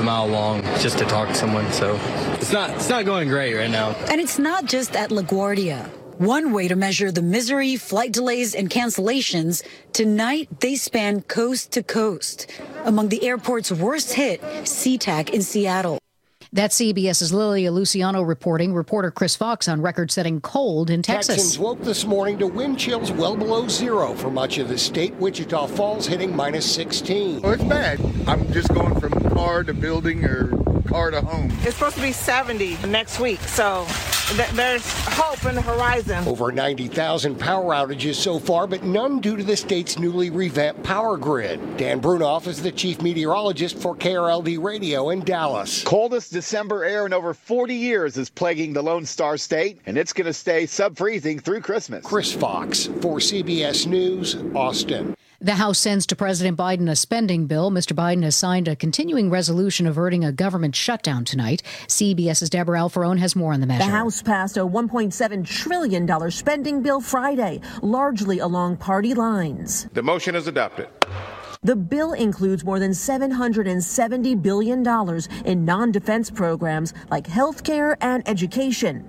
mile long just to talk to someone. So it's not going great right now. And it's not just at LaGuardia. One way to measure the misery, flight delays, and cancellations, tonight they span coast to coast. Among the airport's worst hit, SeaTac in Seattle. That's CBS's Lilia Luciano reporting. Reporter Chris Fox on record-setting cold in Texas. Texans woke this morning to wind chills well below zero for much of the state. Wichita Falls hitting minus 16. Well, it's bad. I'm just going from car to building or car to home. It's supposed to be 70 next week, so there's hope in the horizon. Over 90,000 power outages so far, but none due to the state's newly revamped power grid. Dan Brunoff is the chief meteorologist for KRLD Radio in Dallas. Coldest December air in over 40 years is plaguing the Lone Star State, and it's going to stay sub-freezing through Christmas. Chris Fox for CBS News, Austin. The House sends to President Biden a spending bill. Mr. Biden has signed a continuing resolution averting a government shutdown tonight. CBS's Deborah Alfarone has more on the measure. The House passed a $1.7 trillion spending bill Friday, largely along party lines. The motion is adopted. The bill includes more than $770 billion in non-defense programs like health care and education,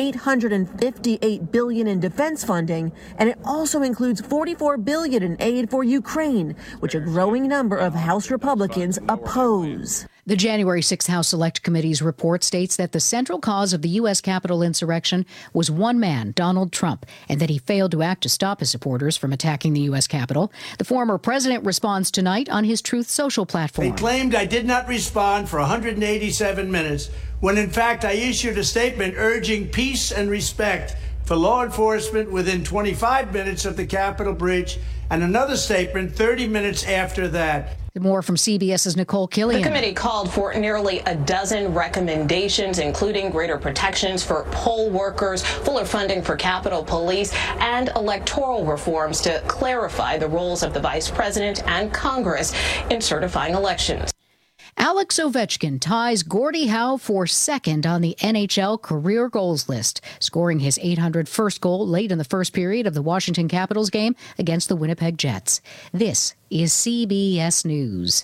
$858 billion in defense funding, and it also includes $44 billion in aid for Ukraine, which a growing number of House Republicans oppose. The January 6th House Select Committee's report states that the central cause of the U.S. Capitol insurrection was one man, Donald Trump, and that he failed to act to stop his supporters from attacking the U.S. Capitol. The former president responds tonight on his Truth Social platform. They claimed I did not respond for 187 minutes, when in fact I issued a statement urging peace and respect for law enforcement within 25 minutes of the Capitol Bridge, and another statement 30 minutes after that. More from CBS's Nicole Killian. The committee called for nearly a dozen recommendations, including greater protections for poll workers, fuller funding for Capitol Police, and electoral reforms to clarify the roles of the vice president and Congress in certifying elections. Alex Ovechkin ties Gordie Howe for second on the NHL career goals list, scoring his 801st goal late in the first period of the Washington Capitals game against the Winnipeg Jets. This is CBS News.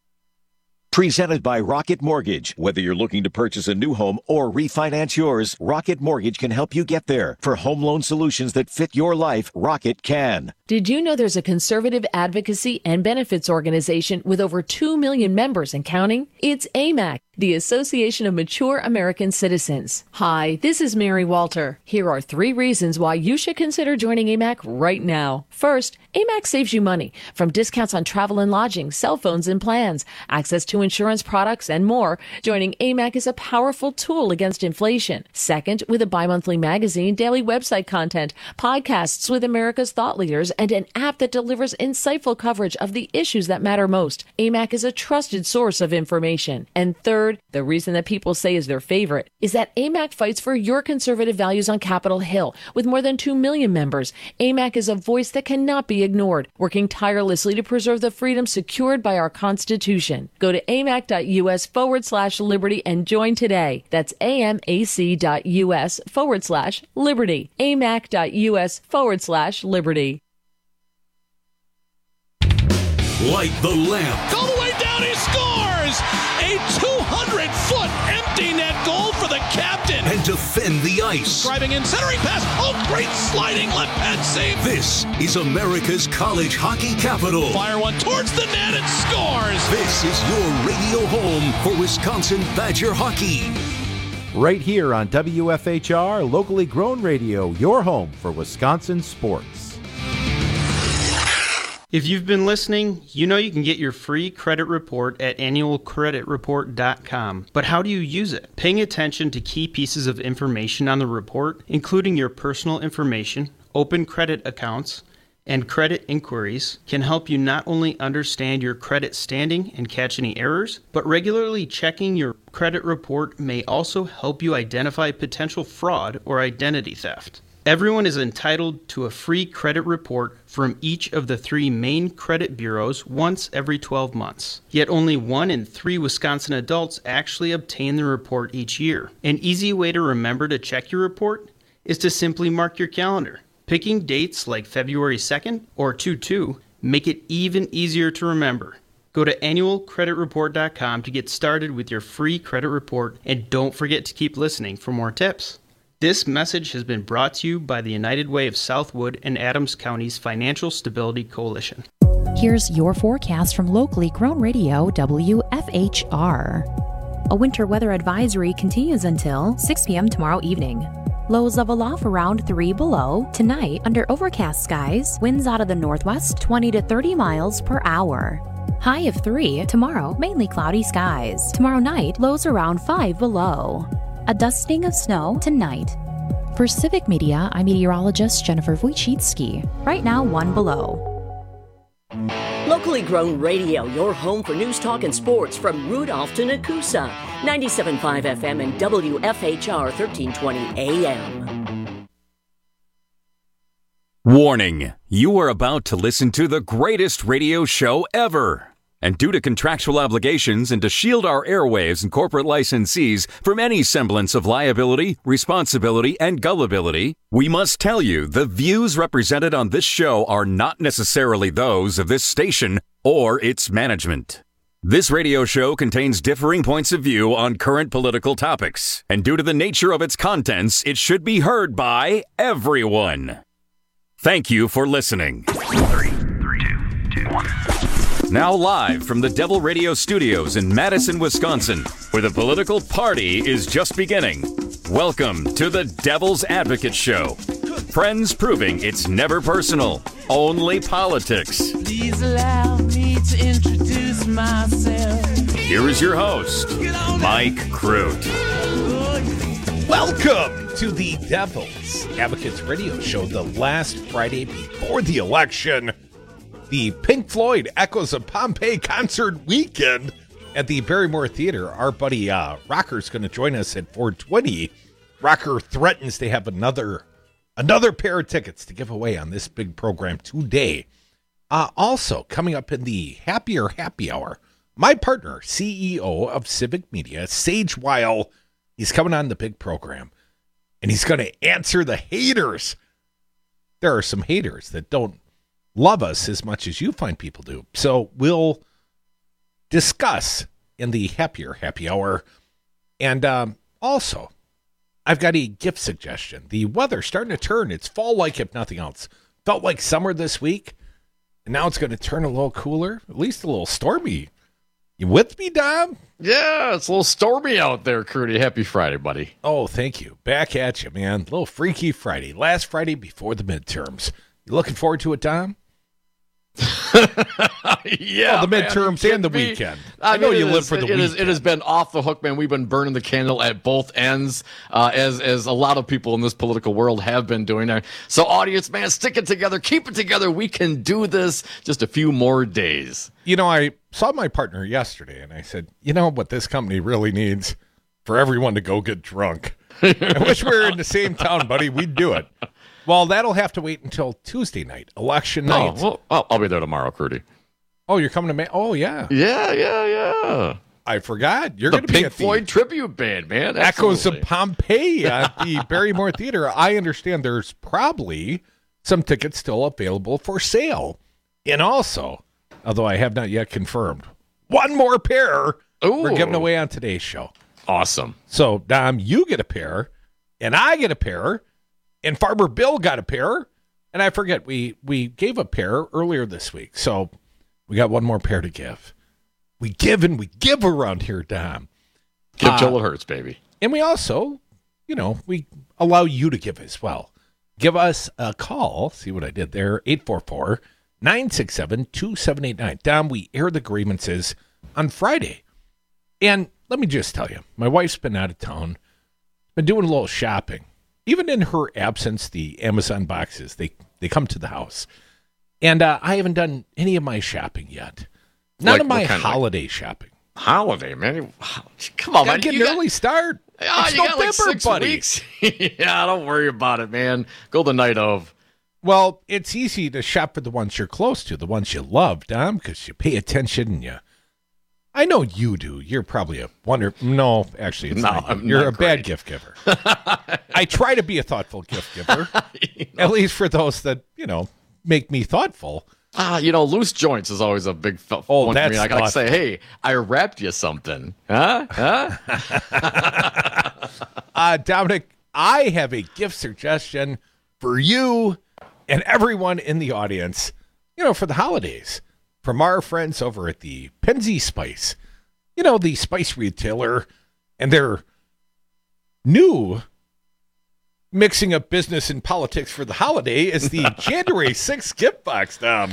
Presented by Rocket Mortgage. Whether you're looking to purchase a new home or refinance yours, Rocket Mortgage can help you get there. For home loan solutions that fit your life, Rocket can. Did you know there's a conservative advocacy and benefits organization with over 2 million members and counting? It's AMAC, the Association of Mature American Citizens. Hi, this is Mary Walter. Here are 3 reasons why you should consider joining AMAC right now. First, AMAC saves you money, from discounts on travel and lodging, cell phones and plans, access to insurance products, and more. Joining AMAC is a powerful tool against inflation. Second, with a bi-monthly magazine, daily website content, podcasts with America's thought leaders, and an app that delivers insightful coverage of the issues that matter most. AMAC is a trusted source of information. And third, the reason that people say is their favorite is that AMAC fights for your conservative values on Capitol Hill. With more than 2 million members, AMAC is a voice that cannot be ignored, working tirelessly to preserve the freedoms secured by our Constitution. Go to amac.us/liberty and join today. That's amac.us/liberty. amac.us/liberty. Light the lamp. All the way down, he scores! A 200-foot empty net goal for the captain. And defend the ice. Driving in, centering pass. Oh, great sliding left pad save. This is America's college hockey capital. Fire one towards the net and scores. This is your radio home for Wisconsin Badger hockey. Right here on WFHR, locally grown radio, your home for Wisconsin sports. If you've been listening, you know you can get your free credit report at annualcreditreport.com. But how do you use it? Paying attention to key pieces of information on the report, including your personal information, open credit accounts, and credit inquiries, can help you not only understand your credit standing and catch any errors, but regularly checking your credit report may also help you identify potential fraud or identity theft. Everyone is entitled to a free credit report from each of the 3 main credit bureaus once every 12 months. Yet only 1 in 3 Wisconsin adults actually obtain the report each year. An easy way to remember to check your report is to simply mark your calendar. Picking dates like February 2nd or 2/2 make it even easier to remember. Go to annualcreditreport.com to get started with your free credit report, and don't forget to keep listening for more tips. This message has been brought to you by the United Way of Southwood and Adams County's Financial Stability Coalition. Here's your forecast from locally grown radio WFHR. A winter weather advisory continues until 6 p.m. tomorrow evening. Lows level off around 3 below. Tonight, under overcast skies, winds out of the northwest 20 to 30 miles per hour. High of 3. Tomorrow, mainly cloudy skies. Tomorrow night, lows around 5 below. A dusting of snow tonight. For Civic Media, I'm meteorologist Jennifer Wojcicki. Right now, 1 below. Locally grown radio, your home for news, talk, and sports from Rudolph to Nakusa. 97.5 FM and WFHR 1320 AM. Warning, you are about to listen to the greatest radio show ever. And due to contractual obligations and to shield our airwaves and corporate licensees from any semblance of liability, responsibility, and gullibility, we must tell you the views represented on this show are not necessarily those of this station or its management. This radio show contains differing points of view on current political topics, and due to the nature of its contents, it should be heard by everyone. Thank you for listening. 3, 2, 1. Now live from the Devil Radio Studios in Madison, Wisconsin, where the political party is just beginning. Welcome to the Devil's Advocate Show. Friends proving it's never personal, only politics. Please allow me to introduce myself. Here is your host, Mike Crute. Welcome to the Devil's Advocates Radio Show, the last Friday before the election. The Pink Floyd Echoes of Pompeii concert weekend at the Barrymore Theater. Our buddy Rocker's going to join us at 4:20. Rocker threatens to have another pair of tickets to give away on this big program today. Also, coming up in the Happier Happy Hour, my partner, CEO of Civic Media, Sage Weil, he's coming on the big program, and he's going to answer the haters. There are some haters that don't love us as much as you find people do. So we'll discuss in the Happier Happy Hour. And also, I've got a gift suggestion. The weather's starting to turn. It's fall-like if nothing else. Felt like summer this week, and now it's going to turn a little cooler, at least a little stormy. You with me, Dom? Yeah, it's a little stormy out there, Crudy. Happy Friday, buddy. Oh, thank you. Back at you, man. A little freaky Friday. Last Friday before the midterms. You looking forward to it, Dom? Yeah, the midterms and the weekend. I know you live for the weekend. It has been off the hook, man. We've been burning the candle at both ends, as a lot of people in this political world have been doing. So, audience, man, stick it together, keep it together. We can do this. Just a few more days. You know, I saw my partner yesterday, and I said, you know what this company really needs? For everyone to go get drunk. I wish we were in the same town, buddy. We'd do it. Well, that'll have to wait until Tuesday night, election night. Oh, well, I'll be there tomorrow, Crudy. Oh, you're coming to Oh, yeah. Yeah. I forgot. You're going to be Pink Floyd tribute band, man. Echoes of Pompeii at the Barrymore Theater. I understand there's probably some tickets still available for sale. And also, although I have not yet confirmed, one more pair we're giving away on today's show. Awesome. So, Dom, you get a pair, and I get a pair. And Farmer Bill got a pair, and I forget, we gave a pair earlier this week, so we got one more pair to give. We give and we give around here, Dom. Give till it hurts, baby. And we also, we allow you to give as well. Give us a call, see what I did there, 844-967-2789. Dom, we air the grievances on Friday. And let me just tell you, my wife's been out of town, been doing a little shopping. Even in her absence, the Amazon boxes, they come to the house. And I haven't done any of my shopping yet. None of my holiday shopping. Holiday, man? Come on, man. Get an early start. It's November, got like 6 buddy. weeks. Yeah, don't worry about it, man. Go the night of. Well, it's easy to shop for the ones you're close to, the ones you love, Dom, because you pay attention and you... I know you do. You're probably a wonder. No, actually, it's not you. You're a bad gift giver. I try to be a thoughtful gift giver, at least for those that, make me thoughtful. Loose joints is always a big one for me. I gotta say, hey, I wrapped you something. Huh? Dominic, I have a gift suggestion for you and everyone in the audience, for the holidays, from our friends over at the Penzi Spice. The spice retailer, and their new mixing up business and politics for the holiday is the January 6th gift box, Dom.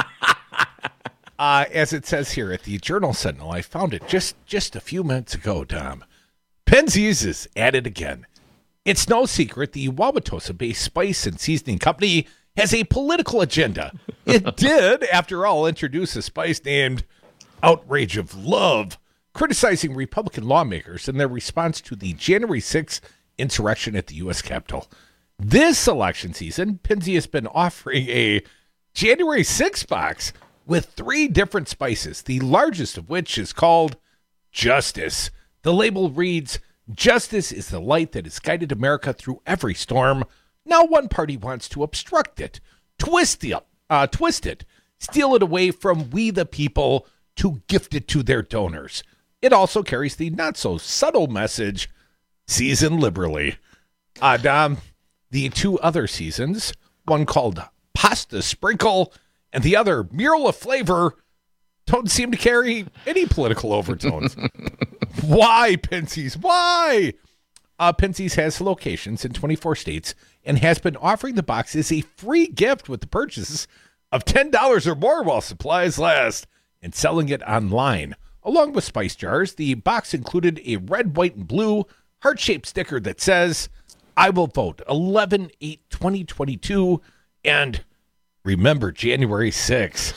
As it says here at the Journal Sentinel, I found it just a few minutes ago, Dom. Penzi's is at it again. It's no secret the Wauwatosa-based spice and seasoning company has a political agenda. It did, after all, introduce a spice named Outrage of Love, criticizing Republican lawmakers in their response to the January 6th insurrection at the U.S. Capitol. This election season, Penzi has been offering a January 6th box with 3 different spices, the largest of which is called Justice. The label reads, "Justice is the light that has guided America through every storm. Now one party wants to obstruct it, twist it, steal it away from we the people to gift it to their donors." It also carries the not-so-subtle message, season liberally. Dom, the 2 other seasons, one called Pasta Sprinkle and the other Mural of Flavor, don't seem to carry any political overtones. Why, Penzi's? Why? Penzi's has locations in 24 states and has been offering the box as a free gift with the purchase of $10 or more while supplies last, and selling it online. Along with spice jars, the box included a red, white, and blue heart-shaped sticker that says, "I will vote 11/8/2022 and remember January 6th."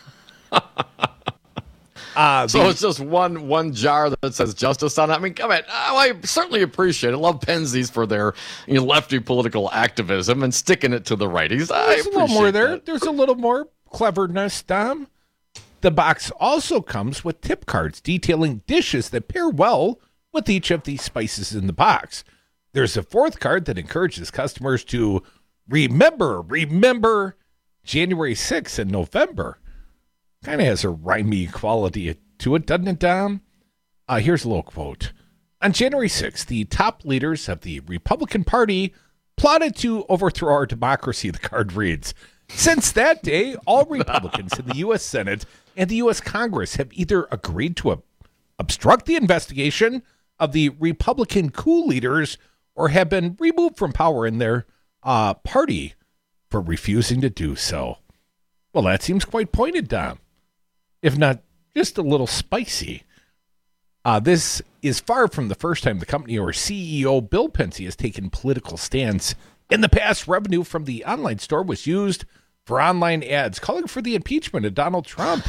So it's just one jar that says justice on it. I mean, come on. I certainly appreciate it. I love Penzi's for their lefty political activism and sticking it to the righties. There's a little more there. There's a little more cleverness, Dom. The box also comes with tip cards detailing dishes that pair well with each of the spices in the box. There's a 4th card that encourages customers to remember January 6th in November. Kind of has a rhymey quality to it, doesn't it, Dom? Here's a little quote. "On January 6th, the top leaders of the Republican Party plotted to overthrow our democracy," the card reads. "Since that day, all Republicans in the U.S. Senate and the U.S. Congress have either agreed to obstruct the investigation of the Republican coup leaders or have been removed from power in their party for refusing to do so." Well, that seems quite pointed, Dom, if not just a little spicy. This is far from the first time the company or CEO Bill Penzi has taken political stance. In the past, revenue from the online store was used for online ads calling for the impeachment of Donald Trump.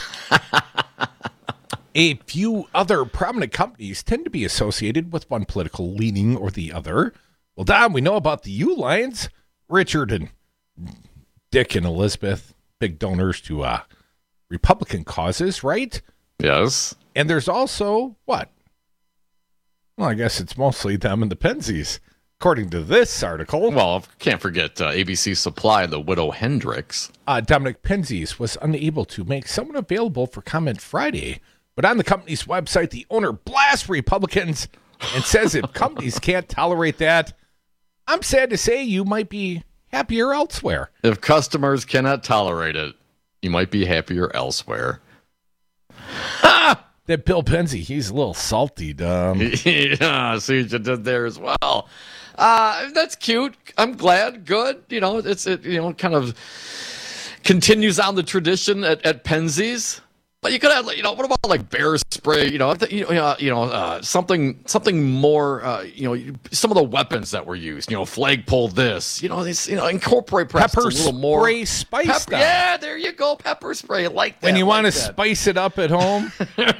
A few other prominent companies tend to be associated with one political leaning or the other. Well, Dom, we know about the U-Lines. Richard and Dick and Elizabeth, big donors to Republican causes, right? Yes. And there's also, what? Well, I guess it's mostly them and the Penzi's, according to this article. Well, can't forget ABC Supply, the Widow Hendricks. Dominic Penzi's was unable to make someone available for comment Friday, but on the company's website, the owner blasts Republicans and says if companies can't tolerate that, I'm sad to say you might be happier elsewhere. If customers cannot tolerate it, you might be happier elsewhere. That Bill Penzi, he's a little salty, Dom. Yeah, see what you did there as well. That's cute. I'm glad. Good. It kind of continues on the tradition at Penzi's. But you could have, what about like bear spray? Something more. Some of the weapons that were used. Flagpole. This. Incorporate perhaps pepper a little more spray spice. Yeah, there you go. Pepper spray, like that. When you want to spice it up at home,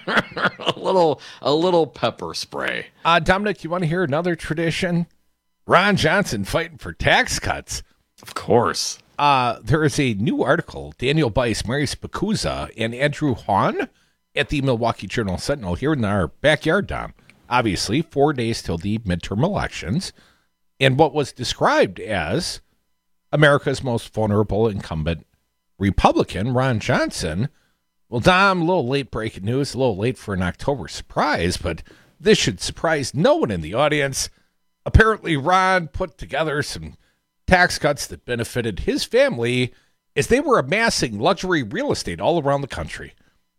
a little pepper spray. Dominic, you want to hear another tradition? Ron Johnson fighting for tax cuts. Of course. There is a new article, Daniel Bice, Mary Spicuzza, and Andrew Hahn at the Milwaukee Journal Sentinel here in our backyard, Dom. Obviously, 4 days till the midterm elections. And what was described as America's most vulnerable incumbent Republican Ron Johnson. Well, Dom, a little late breaking news, a little late for an October surprise, but this should surprise no one in the audience. Apparently, Ron put together some tax cuts that benefited his family as they were amassing luxury real estate all around the country.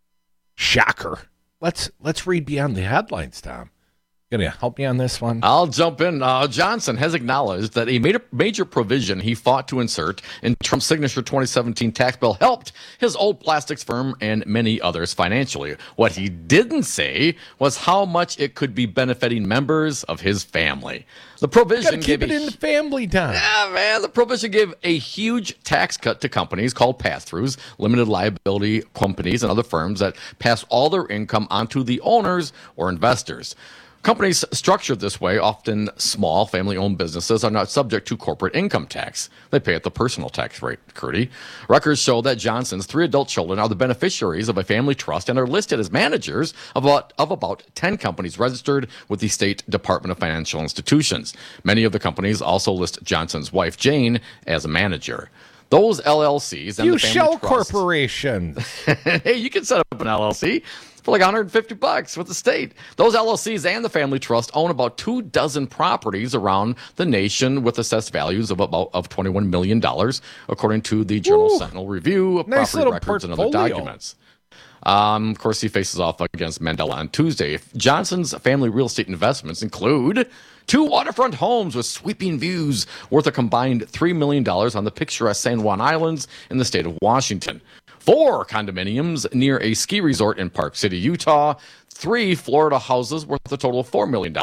Shocker. Let's read beyond the headlines, Tom. Going to help me on this one? I'll jump in. Johnson has acknowledged that a major provision he fought to insert in Trump's signature 2017 tax bill helped his old plastics firm and many others financially. What he didn't say was how much it could be benefiting members of his family. The provision keep it in the family, Tom. Yeah, man. The provision gave a huge tax cut to companies called pass-throughs, limited liability companies, and other firms that pass all their income onto the owners or investors. Companies structured this way, often small family-owned businesses, are not subject to corporate income tax. They pay at the personal tax rate, Curdy. Records show that Johnson's 3 adult children are the beneficiaries of a family trust and are listed as managers of about 10 companies registered with the State Department of Financial Institutions. Many of the companies also list Johnson's wife, Jane, as a manager. Those LLCs and you the family shell trusts, corporations. Hey, you can set up an LLC for like $150 with the state. Those LLCs and the family trust own about 24 properties around the nation with assessed values of $21 million, according to the Journal Sentinel review of Nice property little records and other portfolio. documents. Of course, he faces off against Mandela on Tuesday. Johnson's family real estate investments include 2 waterfront homes with sweeping views worth a combined $3 million on the picturesque San Juan Islands in the state of Washington. 4 condominiums near a ski resort in Park City, Utah. 3 Florida houses worth a total of $4 million. A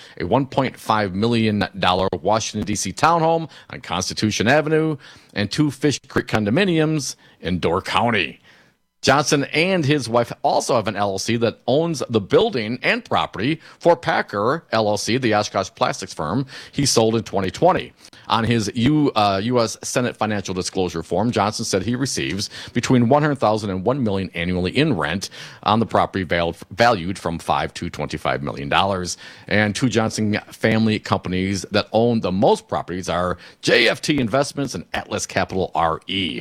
$1.5 million Washington, D.C. townhome on Constitution Avenue. And 2 Fish Creek condominiums in Door County. Johnson and his wife also have an LLC that owns the building and property for Packer LLC, the Oshkosh plastics firm he sold in 2020. On his U.S. Senate financial disclosure form, Johnson said he receives between $100,000 and $1 million annually in rent on the property valued from $5 to $25 million. And 2 Johnson family companies that own the most properties are JFT Investments and Atlas Capital RE.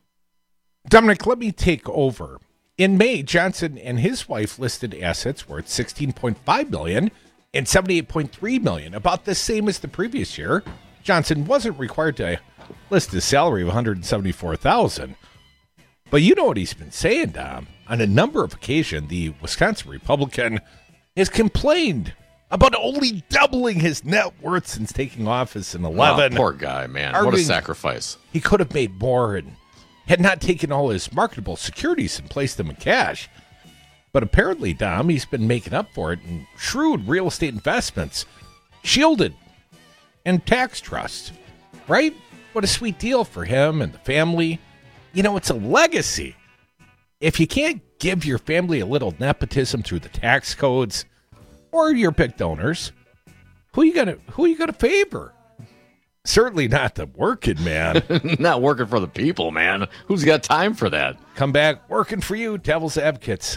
Dominic, let me take over. In May, Johnson and his wife listed assets worth $16.5 million and $78.3 million, about the same as the previous year. Johnson wasn't required to list his salary of $174,000. But you know what he's been saying, Dom. On a number of occasions, the Wisconsin Republican has complained about only doubling his net worth since taking office in 2011. Oh, poor guy, man. What a sacrifice. He could have made more and had not taken all his marketable securities and placed them in cash. But apparently, Dom, he's been making up for it in shrewd real estate investments, shielded, and tax trusts. Right? What a sweet deal for him and the family. You know, it's a legacy. If you can't give your family a little nepotism through the tax codes or your big donors, who you gonna favor? Certainly not the working man. Not working for the people, man. Who's got time for that? Come back working for you, Devil's Advocates.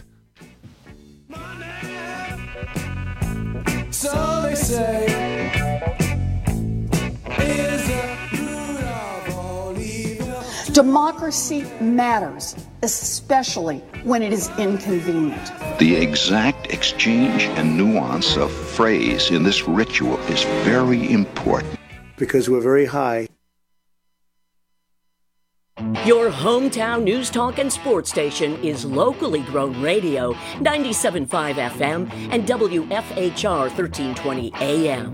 So they say, is the root of all evil. Democracy matters, especially when it is inconvenient. The exact exchange and nuance of phrase in this ritual is very important. Because we're very high. Your hometown news, talk, and sports station is locally grown radio, 97.5 FM and WFHR 1320 AM.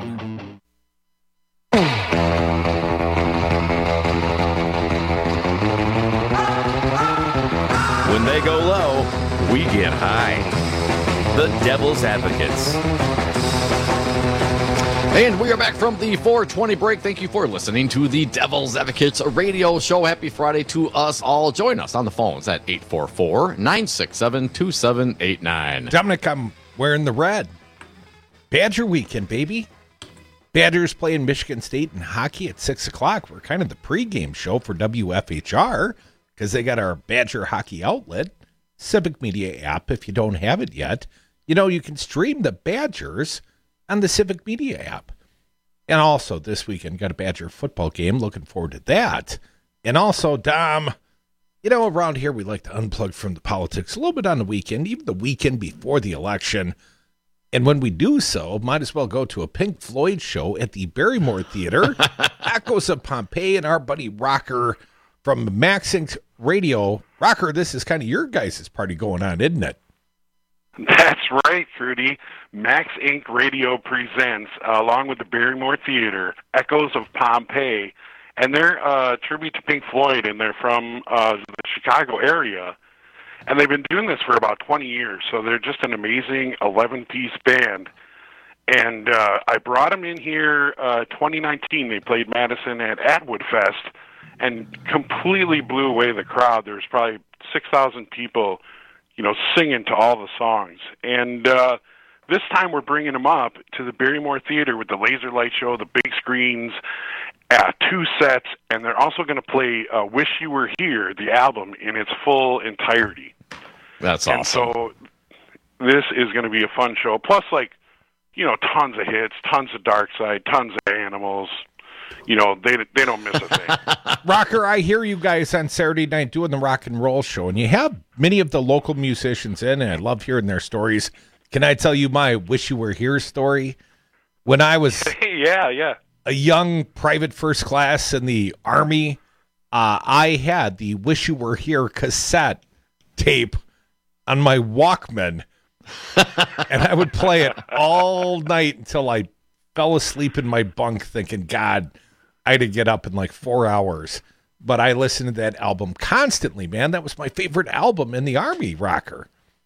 When they go low, we get high. The Devil's Advocates. And we are back from the 420 break. Thank you for listening to the Devil's Advocates radio show. Happy Friday to us all. Join us on the phones at 844-967-2789. Dominic, I'm wearing the red. Badger weekend, baby. Badgers playing Michigan State in hockey at 6 o'clock. We're kind of the pregame show for WFHR because they got our Badger hockey outlet, Civic Media app. If you don't have it yet, you know, you can stream the Badgers on the Civic Media app. And also this weekend, got a Badger football game. Looking forward to that. And also, Dom, You know, around here we like to unplug from the politics a little bit on the weekend, even the weekend before the election. And when we do so, might as well go to a Pink Floyd show at the Barrymore Theater. Echoes of Pompeii and our buddy Rocker from Max Inc. Radio. Rocker, this is kind of your guys' party going on, isn't it? That's right, Trudy. Max Inc. Radio presents, along with the Barrymore Theater, Echoes of Pompeii. And they're a tribute to Pink Floyd, and they're from the Chicago area. And they've been doing this for about 20 years, so they're just an amazing 11-piece band. And I brought them in here 2019. They played Madison at Atwood Fest and completely blew away the crowd. There was probably 6,000 people, you know, singing to all the songs. And this time we're bringing them up to the Barrymore Theater with the laser light show, the big screens, 2 sets, and they're also going to play Wish You Were Here, the album, in its full entirety. That's awesome. And so this is going to be a fun show. Plus, like, you know, tons of hits, tons of Dark Side, tons of Animals. You know, they don't miss a thing. Rocker, I hear you guys on Saturday night doing the rock and roll show, and you have many of the local musicians in, and I love hearing their stories. Can I tell you my Wish You Were Here story? When I was yeah. a young private first class in the Army, I had the Wish You Were Here cassette tape on my Walkman, and I would play it all night until I fell asleep in my bunk thinking, God, I had to get up in like 4 hours. But I listened to that album constantly, man. That was my favorite album in the Army, Rocker.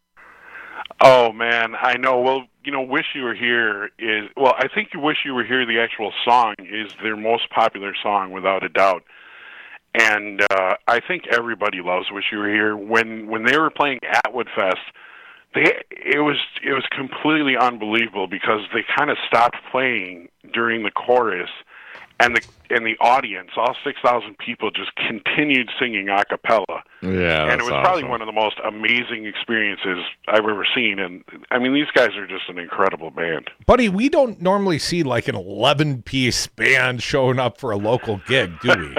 Oh, man, I know. Well, you know, Wish You Were Here is, well, I think Wish You Were Here, the actual song, is their most popular song, without a doubt. And I think everybody loves Wish You Were Here. When they were playing Atwood Fest, it was completely unbelievable because they kind of stopped playing during the chorus, and the audience, all 6,000 people, just continued singing a cappella. Yeah, and it was probably one of the most amazing experiences I've ever seen. And I mean, these guys are just an incredible band. Buddy, we don't normally see like an 11-piece band showing up for a local gig, do we?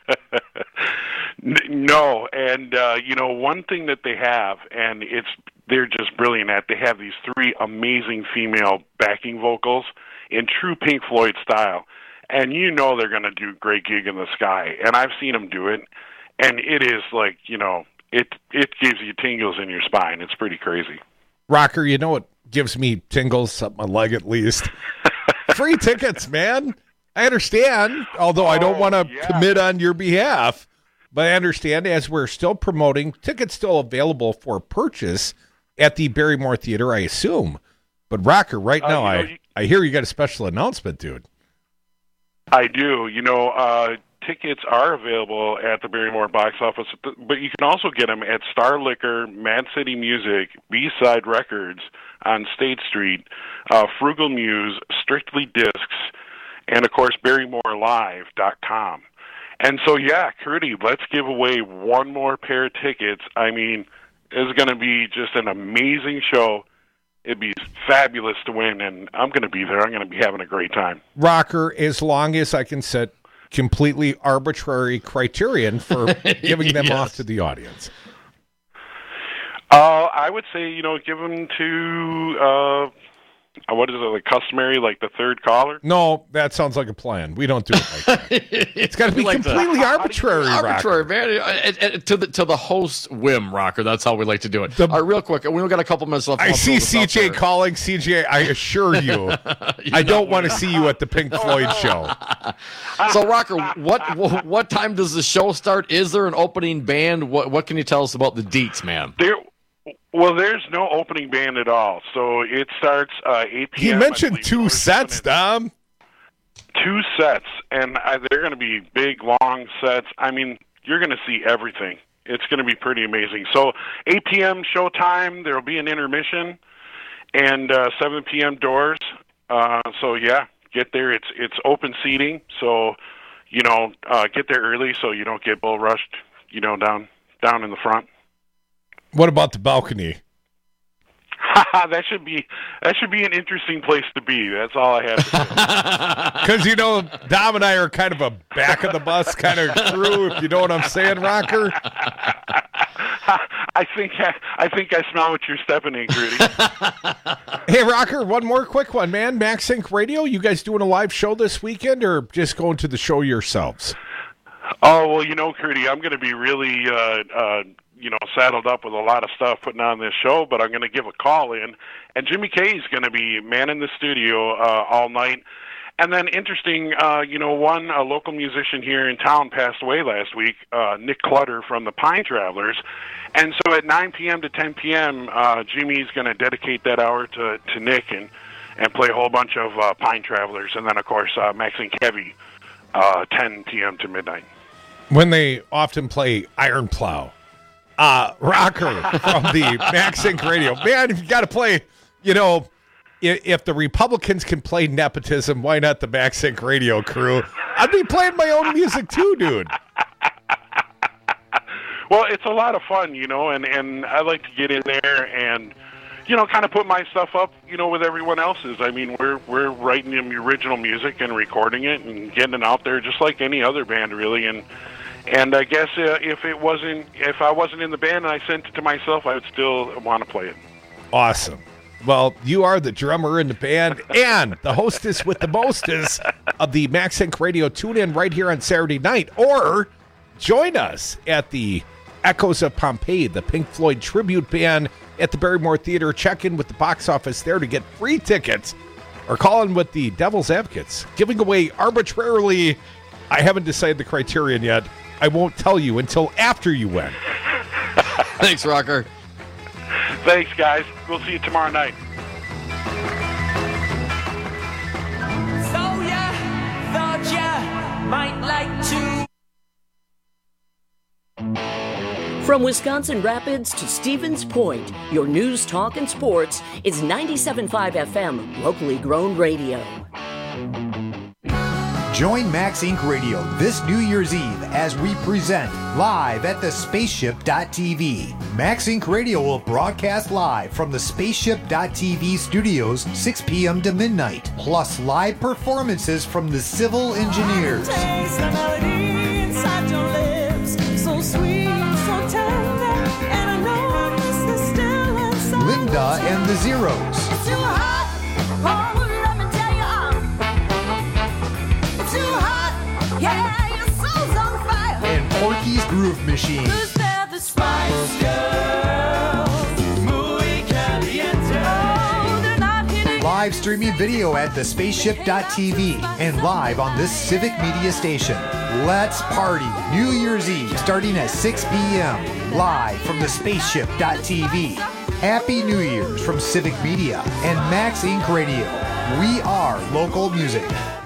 No, and you know, one thing that they have, and they're just brilliant at, they have these 3 amazing female backing vocals in true Pink Floyd style. And you know they're going to do Great Gig in the Sky. And I've seen them do it. And it is like, you know, it gives you tingles in your spine. It's pretty crazy. Rocker, you know what gives me tingles up my leg at least? Free tickets, man. I understand, although I don't want to commit on your behalf. But I understand, as we're still promoting, tickets still available for purchase at the Barrymore Theater, I assume. But Rocker, right now, I hear you got a special announcement, dude. I do. You know, tickets are available at the Barrymore box office, but you can also get them at Star Liquor, Mad City Music, B-Side Records on State Street, Frugal Muse, Strictly Discs, and, of course, BarrymoreLive.com. And so, yeah, Curdy, let's give away one more pair of tickets. I mean, it's going to be just an amazing show. It'd be fabulous to win, and I'm going to be there. I'm going to be having a great time. Rocker, as long as I can set completely arbitrary criterion for giving them off to the audience. I would say, you know, give them to, what is it, like customary, like the third caller? No, that sounds like a plan. We don't do it like that. It's got to be like completely arbitrary, Rocker. Man. To the host's whim, Rocker. That's how we like to do it. Real quick, we got a couple minutes left. I see CJ calling. CJ, I assure you, I don't want to see you at the Pink Floyd show. So, Rocker, what time does the show start? Is there an opening band? What can you tell us about the deets, man? Well, there's no opening band at all. So it starts 8 p.m. He mentioned 2 sets, Dom. 2 sets, and they're going to be big, long sets. I mean, you're going to see everything. It's going to be pretty amazing. So 8 p.m. show time, there will be an intermission, and 7 p.m. doors. So, yeah, get there. It's open seating, so, you know, get there early so you don't get bull rushed, you know, down in the front. What about the balcony? That should be an interesting place to be. That's all I have to say. Because, you know, Dom and I are kind of a back of the bus kind of crew, if you know what I'm saying, Rocker. I think I smell what you're stepping in, Rudy. Hey, Rocker, one more quick one, man. Max Inc. Radio, you guys doing a live show this weekend or just going to the show yourselves? Oh, well, Crudy, I'm going to be really, saddled up with a lot of stuff putting on this show, but I'm going to give a call in. And Jimmy K's going to be manning the studio all night. And then interesting, a local musician here in town passed away last week, Nick Clutter from the Pine Travelers. And so at 9 p.m. to 10 p.m., Jimmy's going to dedicate that hour to Nick and play a whole bunch of Pine Travelers. And then, of course, Max and Kevy, 10 p.m. to midnight. When they often play Iron Plow. Rocker from the Max Inc. Radio. Man, you've got to play, if the Republicans can play nepotism, why not the Max Inc. Radio crew? I'd be playing my own music too, dude. Well, it's a lot of fun, and I like to get in there and, kind of put my stuff up, with everyone else's. I mean, we're writing the original music and recording it and getting it out there just like any other band, really. And I guess if I wasn't in the band and I sent it to myself, I would still want to play it. Awesome. Well, you are the drummer in the band and the hostess with the mostest of the Max Inc. Radio. Tune in right here on Saturday night or join us at the Echoes of Pompeii, the Pink Floyd tribute band at the Barrymore Theater. Check in with the box office there to get free tickets or call in with the Devil's Advocates, giving away arbitrarily. I haven't decided the criterion yet. I won't tell you until after you win. Thanks, Rocker. Thanks, guys. We'll see you tomorrow night. So thought you might like to. From Wisconsin Rapids to Stevens Point, your news, talk, and sports is 97.5 FM, locally grown radio. Join Max Inc. Radio this New Year's Eve as we present live at the Spaceship.tv. Max Inc. Radio will broadcast live from the Spaceship.tv studios 6 p.m. to midnight, plus live performances from the Civil Engineers. Linda and the Zeros. And Porky's Groove Machine. Live streaming video at the Spaceship.tv and live on this civic media station. Let's party New Year's Eve starting at 6 p.m. live from the Spaceship.tv. Happy New Year's from Civic Media and Max Inc. Radio. We are local music.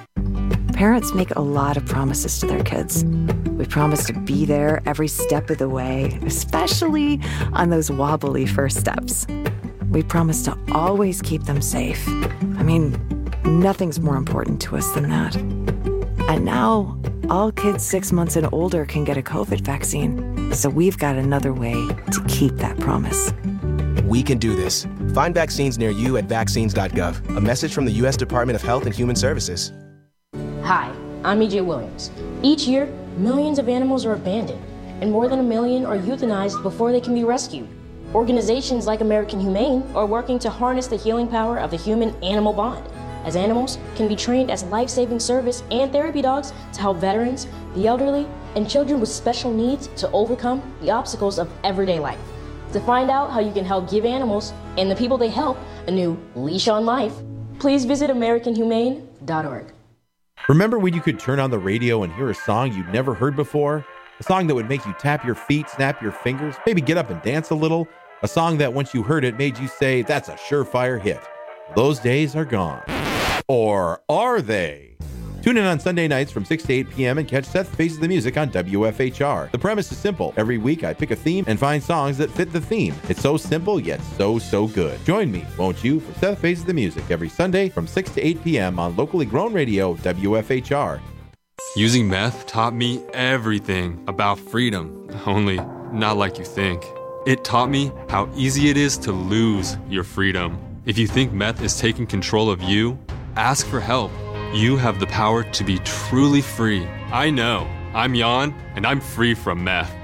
Parents make a lot of promises to their kids. We promise to be there every step of the way, especially on those wobbly first steps. We promise to always keep them safe. I mean, nothing's more important to us than that. And now, all kids 6 months and older can get a COVID vaccine. So we've got another way to keep that promise. We can do this. Find vaccines near you at vaccines.gov. A message from the U.S. Department of Health and Human Services. Hi, I'm E.J. Williams. Each year, millions of animals are abandoned, and more than 1 million are euthanized before they can be rescued. Organizations like American Humane are working to harness the healing power of the human-animal bond, as animals can be trained as life-saving service and therapy dogs to help veterans, the elderly, and children with special needs to overcome the obstacles of everyday life. To find out how you can help give animals and the people they help a new leash on life, please visit AmericanHumane.org. Remember when you could turn on the radio and hear a song you'd never heard before? A song that would make you tap your feet, snap your fingers, maybe get up and dance a little? A song that once you heard it made you say, that's a surefire hit. Those days are gone. Or are they? Tune in on Sunday nights from 6 to 8 p.m. and catch Seth Faces the Music on WFHR. The premise is simple. Every week I pick a theme and find songs that fit the theme. It's so simple, yet so good. Join me, won't you, for Seth Faces the Music every Sunday from 6 to 8 p.m. on locally grown radio, WFHR. Using meth taught me everything about freedom, only not like you think. It taught me how easy it is to lose your freedom. If you think meth is taking control of you, ask for help. You have the power to be truly free. I know. I'm Jan, and I'm free from meth.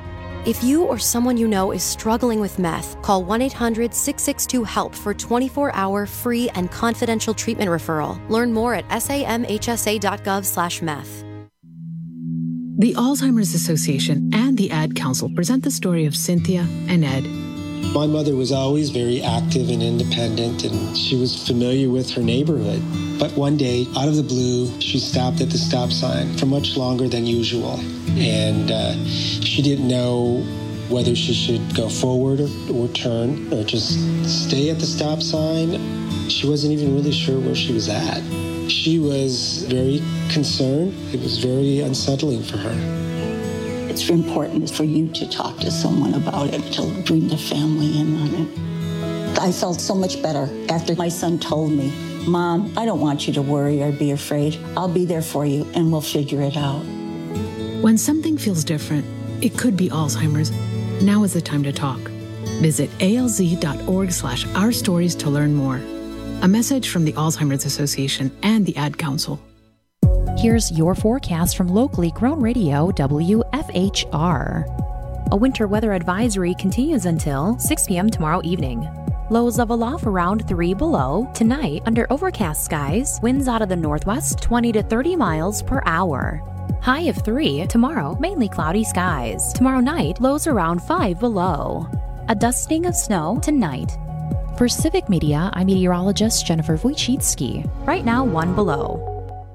If you or someone you know is struggling with meth, call 1-800-662-HELP for 24-hour free and confidential treatment referral. Learn more at samhsa.gov/meth. The Alzheimer's Association and the Ad Council present the story of Cynthia and Ed. My mother was always very active and independent, and she was familiar with her neighborhood. But one day, out of the blue, she stopped at the stop sign for much longer than usual. And she didn't know whether she should go forward or turn or just stay at the stop sign. She wasn't even really sure where she was at. She was very concerned. It was very unsettling for her. It's important for you to talk to someone about it, to bring the family in on it. I felt so much better after my son told me, Mom, I don't want you to worry or be afraid. I'll be there for you and we'll figure it out. When something feels different, it could be Alzheimer's. Now is the time to talk. Visit alz.org/ourstories to learn more. A message from the Alzheimer's Association and the Ad Council. Here's your forecast from locally grown radio WFHR. A winter weather advisory continues until 6 p.m. tomorrow evening. Lows level off around 3 below. Tonight, under overcast skies, winds out of the northwest 20 to 30 miles per hour. High of 3. Tomorrow, mainly cloudy skies. Tomorrow night, lows around 5 below. A dusting of snow tonight. For Civic Media, I'm meteorologist Jennifer Wojcicki. Right now, 1 below.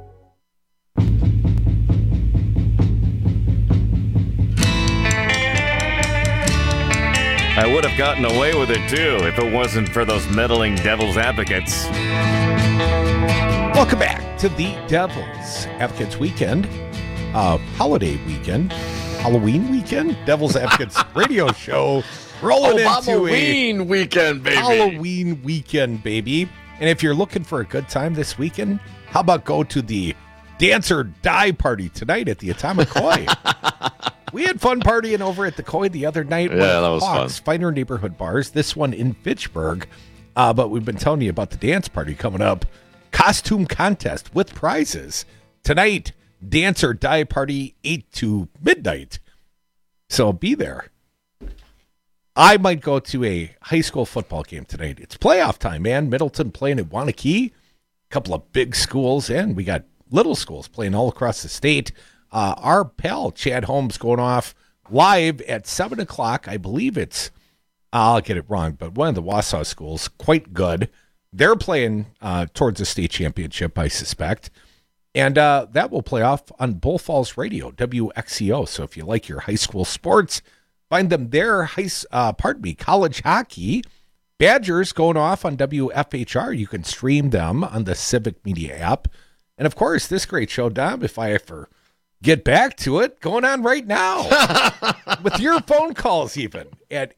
I would have gotten away with it, too, if it wasn't for those meddling devil's advocates. Welcome back to the Devil's Advocates Weekend, holiday weekend, Halloween weekend, Devil's Advocates radio show, rolling into a weekend, baby. Halloween weekend, baby. And if you're looking for a good time this weekend, how about go to the Dance or Die party tonight at the Atomic Koi? We had fun partying over at the Koi the other night. Yeah, that was Hawks, fun. Finer neighborhood bars. This one in Fitchburg. But we've been telling you about the dance party coming up. Costume contest with prizes. Tonight, Dance or Die party 8 to midnight. So be there. I might go to a high school football game tonight. It's playoff time, man. Middleton playing at Waunakee. A couple of big schools, and we got little schools playing all across the state. Our pal, Chad Holmes, going off live at 7 o'clock. I believe it's, I'll get it wrong, but one of the Wausau schools, quite good. They're playing towards the state championship, I suspect. And that will play off on Bull Falls Radio, WXCO. So if you like your high school sports, find them there. College hockey. Badgers going off on WFHR. You can stream them on the Civic Media app. And, of course, this great show, Dom, if I ever get back to it, going on right now with your phone calls even at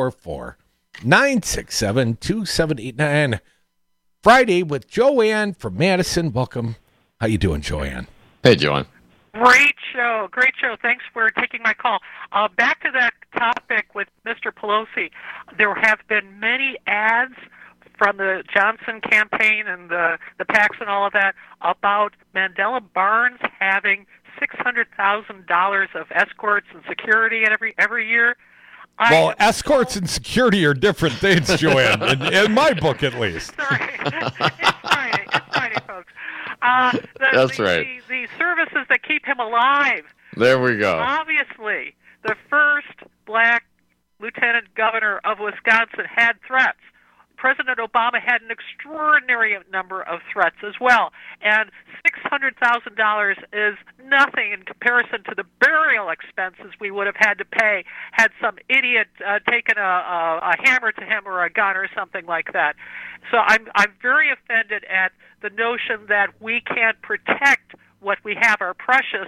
844-967-2789. Friday with Joanne from Madison. Welcome. How you doing, Joanne? Hey, Joanne. Great show. Thanks for taking my call. Back to that topic with Mr. Pelosi. There have been many ads from the Johnson campaign and the PACs and all of that about Mandela Barnes having $600,000 of escorts and security every year. Well, escorts and security are different things, Joanne, in my book at least. Sorry. It's Friday, folks. That's right. The services that keep him alive. There we go. Obviously, the first black lieutenant governor of Wisconsin had threats. President Obama had an extraordinary number of threats as well. And $600,000 is nothing in comparison to the burial expenses we would have had to pay had some idiot taken a hammer to him or a gun or something like that. So I'm very offended at the notion that we can't protect what we have, our precious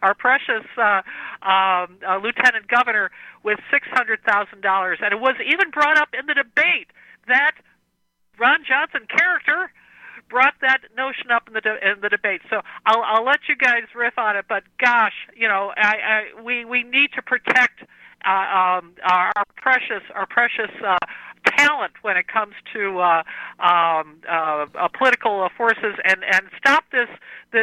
lieutenant governor with $600,000. And it was even brought up in the debate that Ron Johnson character brought that notion up in the debate. So I'll let you guys riff on it, but gosh, we need to protect our precious talent when it comes to political forces and stop this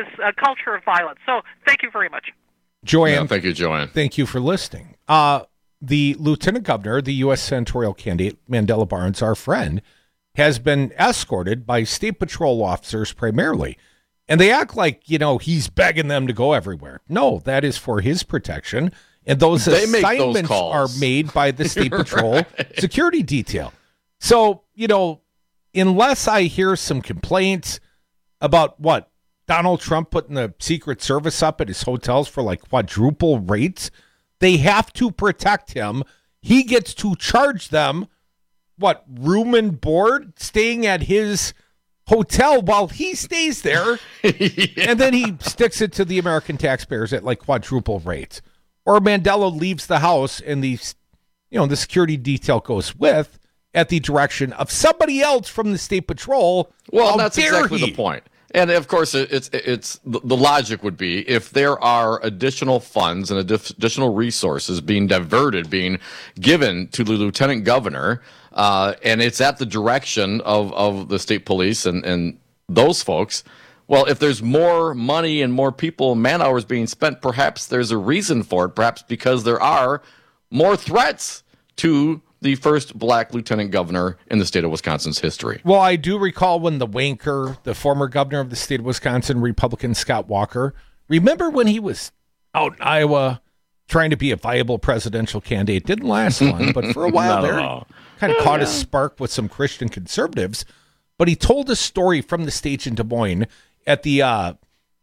culture of violence. So thank you very much. Joanne. Yeah, thank you, Joanne. Thank you for listening. the lieutenant governor, the U.S. senatorial candidate, Mandela Barnes, our friend, has been escorted by state patrol officers primarily. And they act like, he's begging them to go everywhere. No, that is for his protection. And those assignments are made by the state patrol security detail. So, unless I hear some complaints about Donald Trump putting the Secret Service up at his hotels for like quadruple rates, they have to protect him. He gets to charge them, room and board, staying at his hotel while he stays there. And then he sticks it to the American taxpayers at like quadruple rates. Or Mandela leaves the house and the security detail goes with at the direction of somebody else from the state patrol. Well, that's exactly the point. And of course, it's the logic would be if there are additional funds and additional resources being diverted, being given to the lieutenant governor, and it's at the direction of the state police and those folks. Well, if there's more money and more people, man hours being spent, perhaps there's a reason for it. Perhaps because there are more threats to the first black lieutenant governor in the state of Wisconsin's history. Well, I do recall when the wanker, the former governor of the state of Wisconsin, Republican Scott Walker, remember when he was out in Iowa trying to be a viable presidential candidate? Didn't last long, but for a while there, kind of caught a spark with some Christian conservatives. But he told a story from the stage in Des Moines at the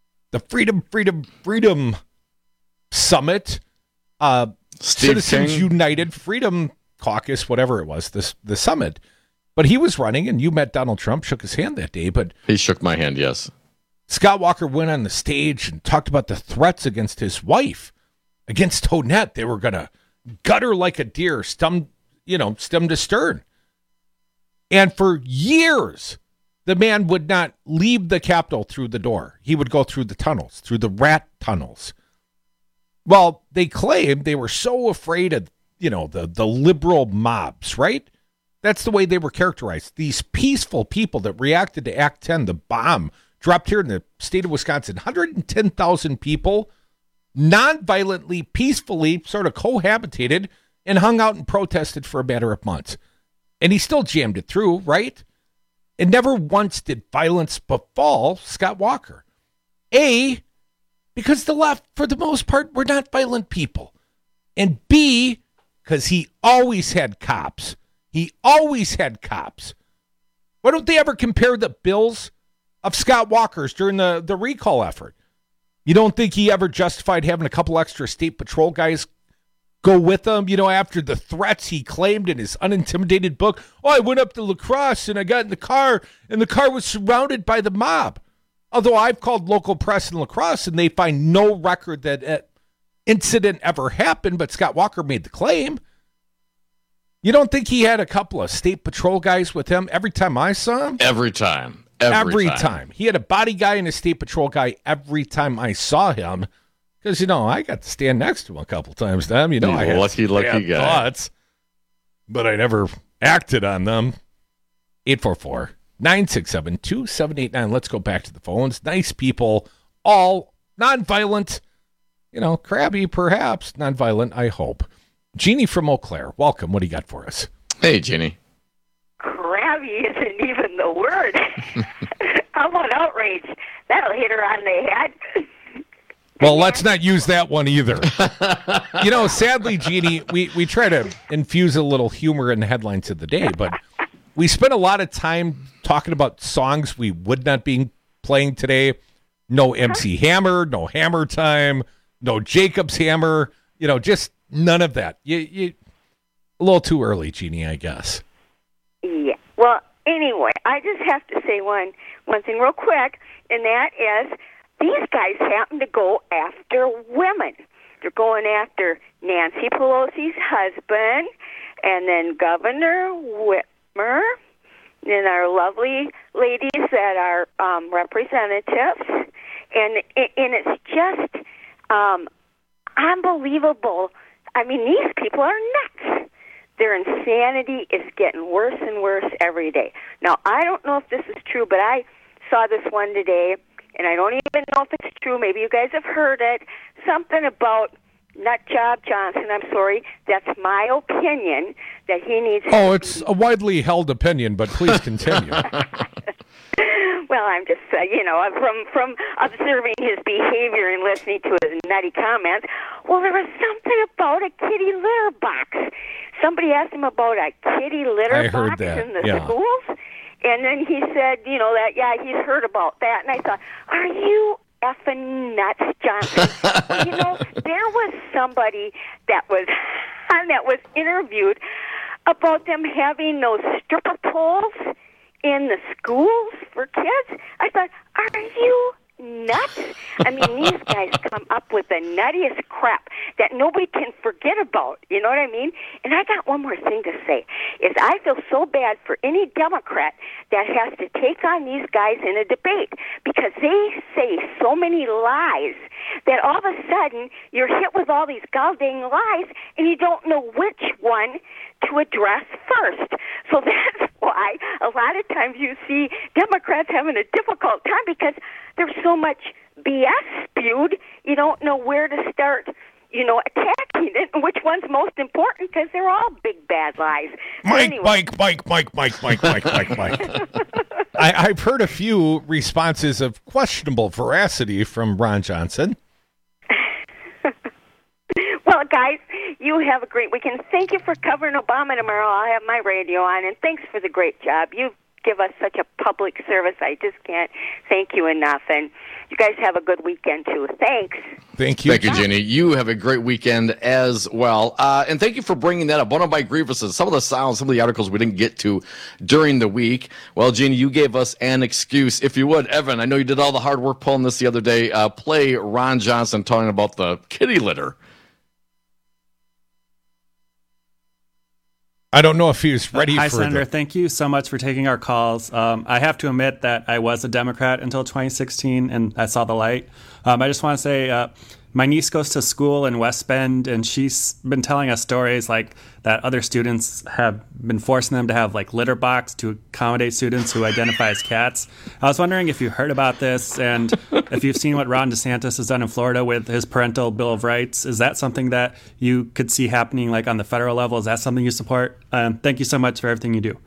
Freedom Summit, Citizens King. United Freedom Caucus, whatever it was, the summit. But he was running, and you met Donald Trump, shook his hand that day. But he shook my hand, yes. Scott Walker went on the stage and talked about the threats against his wife, against Tonette. They were going to gut her like a deer, stem to stern. And for years, the man would not leave the Capitol through the door. He would go through the tunnels, through the rat tunnels. Well, they claimed they were so afraid of the liberal mobs, right? That's the way they were characterized. These peaceful people that reacted to Act 10, the bomb dropped here in the state of Wisconsin. 110,000 people non-violently, peacefully sort of cohabitated and hung out and protested for a matter of months. And he still jammed it through, right? And never once did violence befall Scott Walker. A, because the left, for the most part, were not violent people. And B, because he always had cops. He always had cops. Why don't they ever compare the bills of Scott Walker's during the recall effort? You don't think he ever justified having a couple extra state patrol guys go with him, after the threats he claimed in his unintimidated book? Oh, I went up to La Crosse and I got in the car and the car was surrounded by the mob. Although I've called local press in La Crosse and they find no record that incident ever happened, but Scott Walker made the claim. You don't think he had a couple of state patrol guys with him every time I saw him? Every time. He had a body guy and a state patrol guy every time I saw him. Because, I got to stand next to him a couple times. I had lucky guy. Thoughts, but I never acted on them. 844-967-2789. Let's go back to the phones. Nice people, all nonviolent, crabby perhaps, nonviolent, I hope. Jeannie from Eau Claire, welcome. What do you got for us? Hey, Jeannie. Crabby isn't even the word. How about outrage? That'll hit her on the head. Well, let's not use that one either. Sadly, Jeannie, we try to infuse a little humor in the headlines of the day, but we spent a lot of time talking about songs we would not be playing today. No MC Hammer, no Hammer Time, no Jacob's Hammer, just none of that. You a little too early, Jeannie, I guess. Yeah. Well, anyway, I just have to say one thing real quick, and that is these guys happen to go after women. They're going after Nancy Pelosi's husband, and then Governor Whitmer, and our lovely ladies that are representatives, and it's just unbelievable. I mean, these people are nuts. Their insanity is getting worse and worse every day. Now, I don't know if this is true, but I saw this one today, and I don't even know if it's true. Maybe you guys have heard it. Something about Nutjob Johnson, I'm sorry, that's my opinion, that he needs Oh, it's a widely held opinion, but please continue. Well, I'm just, from observing his behavior and listening to his nutty comments, well, there was something about a kitty litter box. Somebody asked him about a kitty litter box in the schools, and then he said, he's heard about that. And I thought, are you effing nuts, Johnson? Well, there was somebody that was interviewed about them having those stripper poles in the schools for kids. I thought, are you nuts? I mean, these guys come up with the nuttiest crap that nobody can forget about. You know what I mean? And I got one more thing to say, is I feel so bad for any Democrat that has to take on these guys in a debate, because they say so many lies that all of a sudden you're hit with all these goddamn lies and you don't know which one to address first. So that's why a lot of times you see Democrats having a difficult time, because there's so much BS spewed, you don't know where to start, attacking it, and which one's most important, because they're all big bad lies. Mike. I've heard a few responses of questionable veracity from Ron Johnson. Well, guys, you have a great weekend. Thank you for covering Obama tomorrow. I'll have my radio on, and thanks for the great job. You give us such a public service. I just can't thank you enough. And you guys have a good weekend, too. Thanks. Thank you. Thank you, Jeannie. You have a great weekend as well. And thank you for bringing that up. One of my grievances, some of the sounds, some of the articles we didn't get to during the week. Well, Jeannie, you gave us an excuse. If you would, Evan, I know you did all the hard work pulling this the other day. Play Ron Johnson talking about the kitty litter. I don't know if he's ready Hi, for Senator. Thank you so much for taking our calls. I have to admit that I was a Democrat until 2016, and I saw the light. I just want to say my niece goes to school in West Bend, and she's been telling us stories like that other students have been forcing them to have like litter box to accommodate students who identify as cats. I was wondering if you heard about this and if you've seen what Ron DeSantis has done in Florida with his parental Bill of Rights. Is that something that you could see happening like on the federal level? Is that something you support? Thank you so much for everything you do.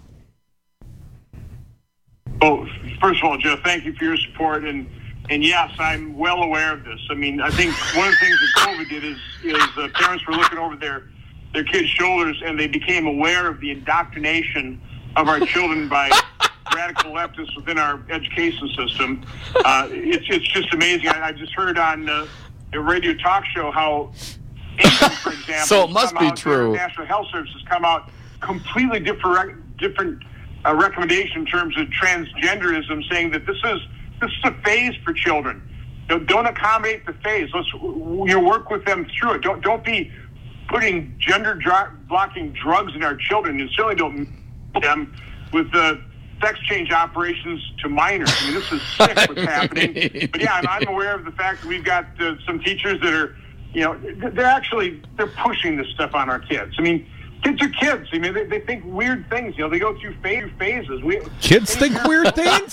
Well, first of all, Jeff, thank you for your support. And yes, I'm well aware of this. I mean, I think one of the things that COVID did is parents were looking over their kids' shoulders, and they became aware of the indoctrination of our children by radical leftists within our education system. It's just amazing. I just heard on a radio talk show how England, for example, so it must be true. National Health Service has come out completely different recommendation in terms of transgenderism, saying that this is a phase for children. Don't accommodate the phase. Let's work with them through it. Don't be putting gender-blocking drugs in our children, and certainly don't mix them with the sex change operations to minors. I mean, this is sick what's happening. But yeah, I'm aware of the fact that we've got some teachers that are, they're pushing this stuff on our kids. I mean, kids are kids. I mean, they think weird things. They go through phases. Kids think weird things?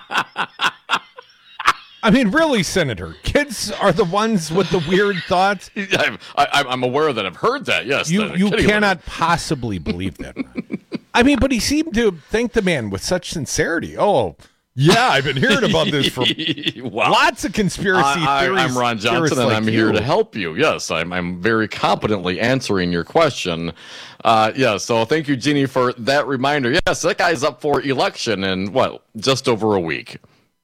I mean, really, Senator, kids are the ones with the weird thoughts. I'm aware of that. I've heard that, yes. You cannot possibly believe that. I mean, but he seemed to thank the man with such sincerity. Oh, yeah, I've been hearing about this for lots of conspiracy theories. I'm Ron Johnson, and I'm here to help you. Yes, I'm very competently answering your question. So thank you, Jeannie, for that reminder. Yes, that guy's up for election in, just over a week.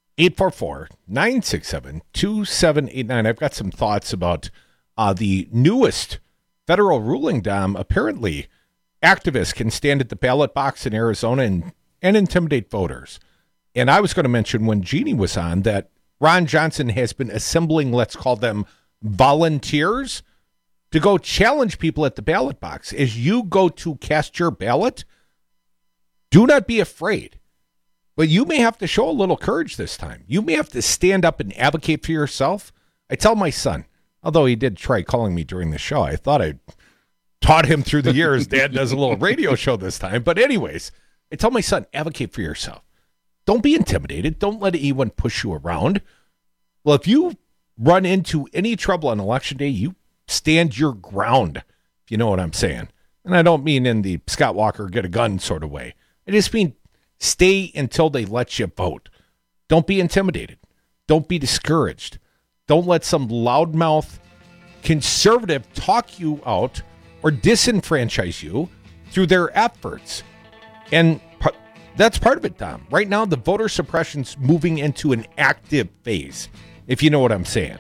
844-967-2789. I've got some thoughts about the newest federal ruling, Dom. Apparently, activists can stand at the ballot box in Arizona and intimidate voters. And I was going to mention when Jeannie was on that Ron Johnson has been assembling, let's call them volunteers, to go challenge people at the ballot box. As you go to cast your ballot, do not be afraid. But you may have to show a little courage this time. You may have to stand up and advocate for yourself. I tell my son, although he did try calling me during the show, I thought I taught him through the years. Dad does a little radio show this time. But anyways, I tell my son, advocate for yourself. Don't be intimidated. Don't let anyone push you around. Well, if you run into any trouble on Election Day, you stand your ground, if you know what I'm saying. And I don't mean in the Scott Walker get a gun sort of way. I just mean stay until they let you vote. Don't be intimidated. Don't be discouraged. Don't let some loudmouth conservative talk you out or disenfranchise you through their efforts. And that's part of it, Tom. Right now, the voter suppression's moving into an active phase, if you know what I'm saying.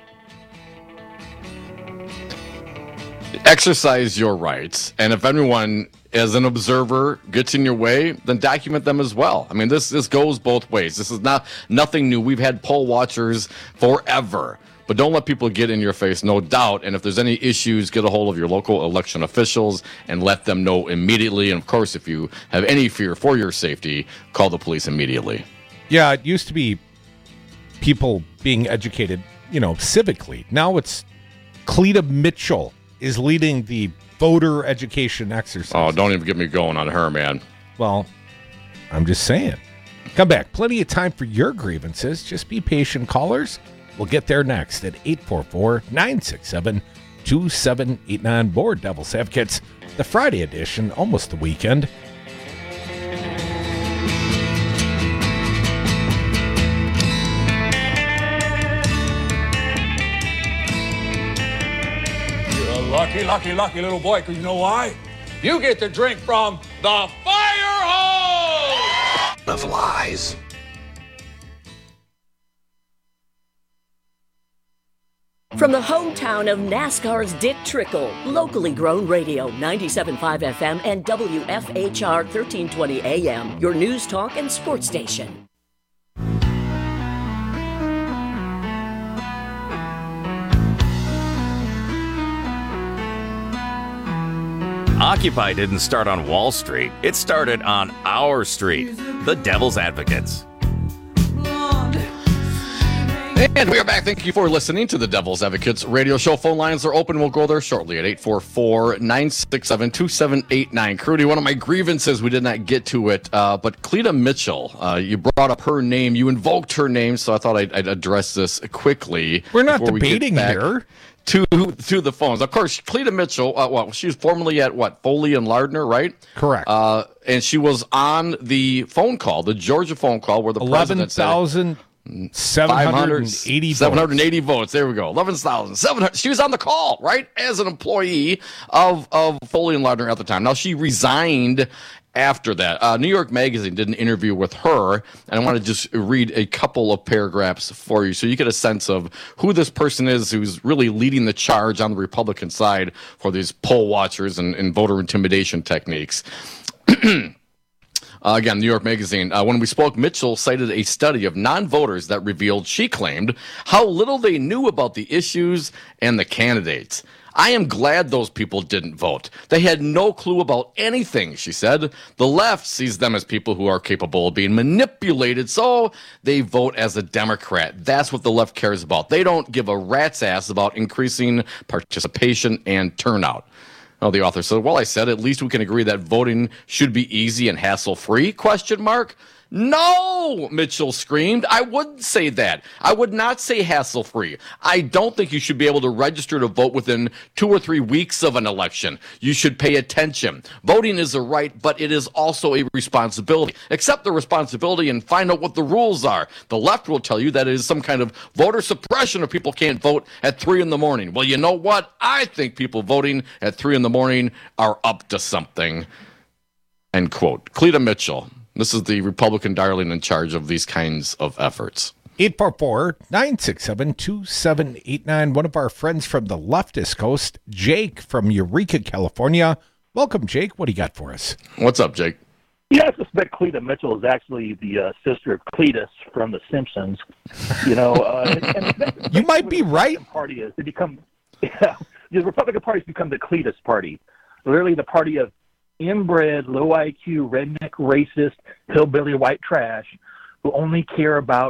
Exercise your rights, and if anyone as an observer gets in your way, then document them as well. I mean, this goes both ways. This is nothing new. We've had poll watchers forever, but don't let people get in your face, no doubt. And if there's any issues, get a hold of your local election officials and let them know immediately. And of course, if you have any fear for your safety, call the police immediately. Yeah, it used to be people being educated, civically. Now it's Cleta Mitchell is leading the voter education exercise. Oh, don't even get me going on her, man. Well, I'm just saying. Come back. Plenty of time for your grievances. Just be patient, callers. We'll get there next at 844-967-2789. More Devil's Advocates, the Friday edition, almost the weekend. Lucky little boy, because you know why? You get to drink from the fire hose of lies. From the hometown of NASCAR's Dick Trickle, locally grown radio, 97.5 FM and WFHR 1320 AM, your news, talk, and sports station. Occupy didn't start on Wall Street. It started on our street, the Devil's Advocates. And we are back. Thank you for listening to the Devil's Advocates radio show. Phone lines are open. We'll go there shortly at 844-967-2789. Crudy, one of my grievances, we did not get to it, but Cleta Mitchell, you brought up her name. You invoked her name, so I thought I'd address this quickly. We're not debating here. To the phones. Of course, Cleta Mitchell, she was formerly at Foley and Lardner, right? Correct. And she was on the phone call, the Georgia phone call, where the president said 780 votes. There we go. 11,700. She was on the call, right? As an employee of Foley and Lardner at the time. Now, she resigned after that. New York Magazine did an interview with her, and I want to just read a couple of paragraphs for you so you get a sense of who this person is who's really leading the charge on the Republican side for these poll watchers and voter intimidation techniques. Again, New York Magazine. When we spoke, Mitchell cited a study of non-voters that revealed, she claimed, how little they knew about the issues and the candidates. I am glad those people didn't vote. They had no clue about anything, she said. The left sees them as people who are capable of being manipulated, so they vote as a Democrat. That's what the left cares about. They don't give a rat's ass about increasing participation and turnout. Well, the author said, well, I said, at least we can agree that voting should be easy and hassle-free, ? No, Mitchell screamed. I wouldn't say that. I would not say hassle-free. I don't think you should be able to register to vote within 2 or 3 weeks of an election. You should pay attention. Voting is a right, but it is also a responsibility. Accept the responsibility and find out what the rules are. The left will tell you that it is some kind of voter suppression if people can't vote at 3 in the morning. Well, you know what? I think people voting at 3 in the morning are up to something. End quote. Cleta Mitchell. This is the Republican darling in charge of these kinds of efforts. 844-967-2789. One of our friends from the leftist coast, Jake from Eureka, California. Welcome, Jake. What do you got for us? What's up, Jake? Yeah, I suspect Cleta Mitchell is actually the sister of Cletus from The Simpsons. You might be right. Party is the Republican Party has become the Cletus Party, literally the party of inbred, low IQ, redneck, racist, hillbilly white trash who only care about,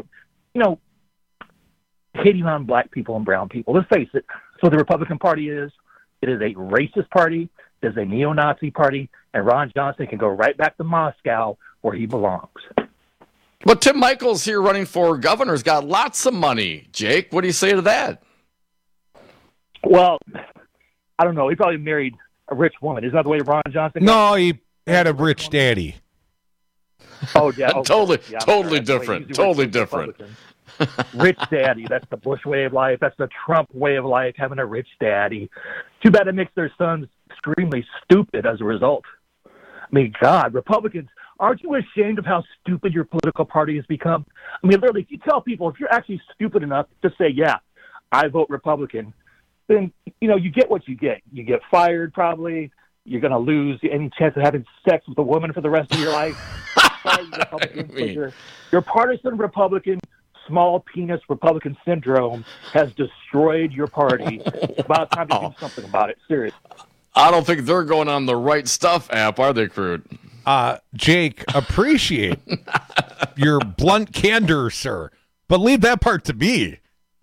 hating on black people and brown people. Let's face it. So the Republican Party it is a racist party, it is a neo-Nazi party, and Ron Johnson can go right back to Moscow where he belongs. But Tim Michaels here running for governor has got lots of money. Jake, what do you say to that? Well, I don't know. He probably married a rich woman. Isn't that the way Ron Johnson? No, he had a rich daddy. Oh yeah, okay. Totally different. Totally different. Rich daddy. That's the Bush way of life. That's the Trump way of life, having a rich daddy. Too bad it makes their sons extremely stupid as a result. I mean, God, Republicans, aren't you ashamed of how stupid your political party has become? I mean, literally, if you tell people, if you're actually stupid enough to say, yeah, I vote Republican, then, you get what you get. You get fired, probably. You're going to lose any chance of having sex with a woman for the rest of your life. Sorry, Republicans, your partisan Republican, small penis Republican syndrome has destroyed your party. It's about time to do something about it. Seriously. I don't think they're going on the Right Stuff app, are they, Crude? Jake, appreciate your blunt candor, sir, but leave that part to me.